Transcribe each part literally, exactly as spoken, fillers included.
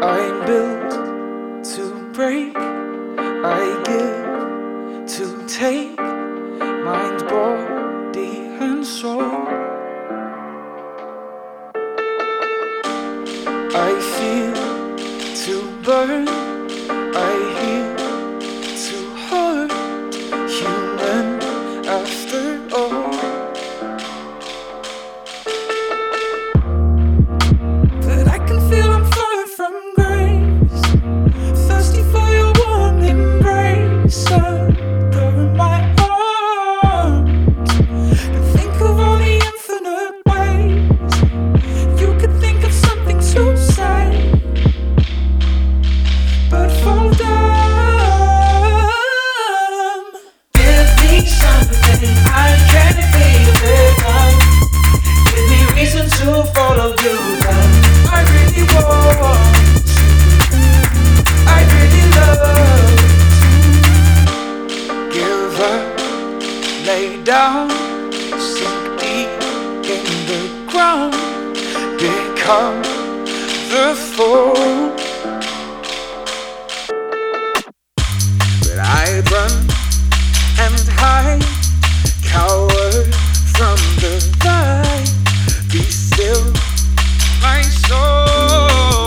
I'm built to break. I give to take, mind, body, and soul. I feel to burn. I heal to hurt. Human after all. But I can feel I'm far from grace. Thirsty for your warm embrace under my arms. And think of all the infinite ways you could think of something to say, but fall down. Give me something I can feel on. Give me reason to follow you down. I really want to. I really love to. Give up, lay down, sink deep in the ground, become the fool. But I run and hide, cower from the light. Be still, my soul.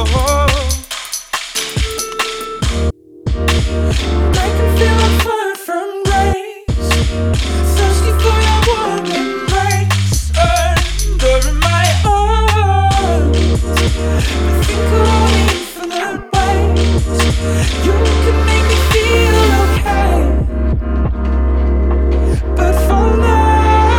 I can feel I'm far from grace. Thirsty for your warm embrace under my arms. Think of all the infinite ways you can make me feel okay, but for now.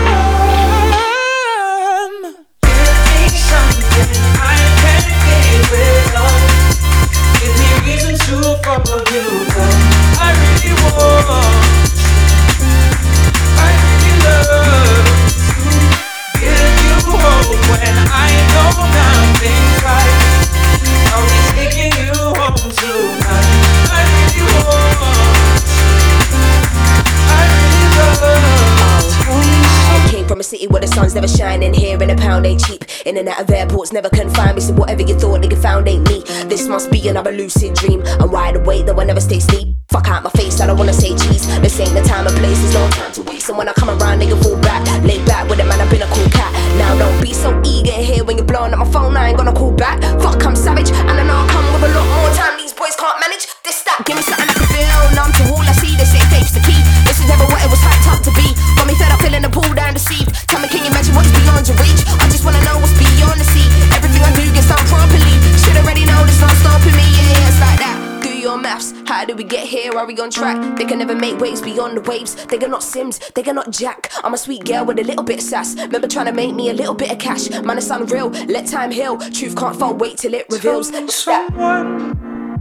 Give me something I can feel it on. Give me reason to follow you down. I really want to. I really love to give you hope when I know nothing's right. I'll be taking you home tonight. I really want to. I really love to. I came from a city where the sun's never shining. Here in a pound ain't cheap. In and out of airports never confined me. So whatever you thought nigga found ain't me. This must be another lucid dream. I'm wide awake though I never stay asleep. Fuck out my face, I don't wanna say cheese. This ain't the time and place, there's no time to waste. And when I come around, nigga fall back. Lay back with a man, I've been a cool cat. Now don't be so eager here when you're blowing up my phone, I ain't gonna call back. Fuck, I'm savage, and I know I come with a lot more time. These boys can't manage this, that. Give me something I can feel numb to all I see. They say faith's the key. This is never what it was hyped up to be. Got me fed up feeling the pull down the sea. Tell me, can you imagine what's beyond your reach? I just wanna know what's beyond the sea. Everything I do gets done properly. Should already know there's no stopping me. Yeah, yeah, it's like that. Do your maths. How did we get here? Are we on track? They can never make waves beyond the waves. They are not Sims, they are not Jack. I'm a sweet girl with a little bit of sass. Remember trying to make me a little bit of cash. Man, it's unreal, let time heal. Truth can't fall, wait till it reveals. Tell someone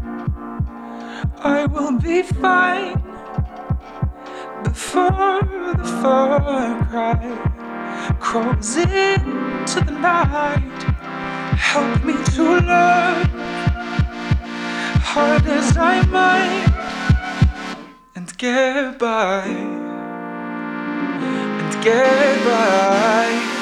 I will be fine before the far cry crawls into the night. Help me to love hard as I might, and get by, and get by.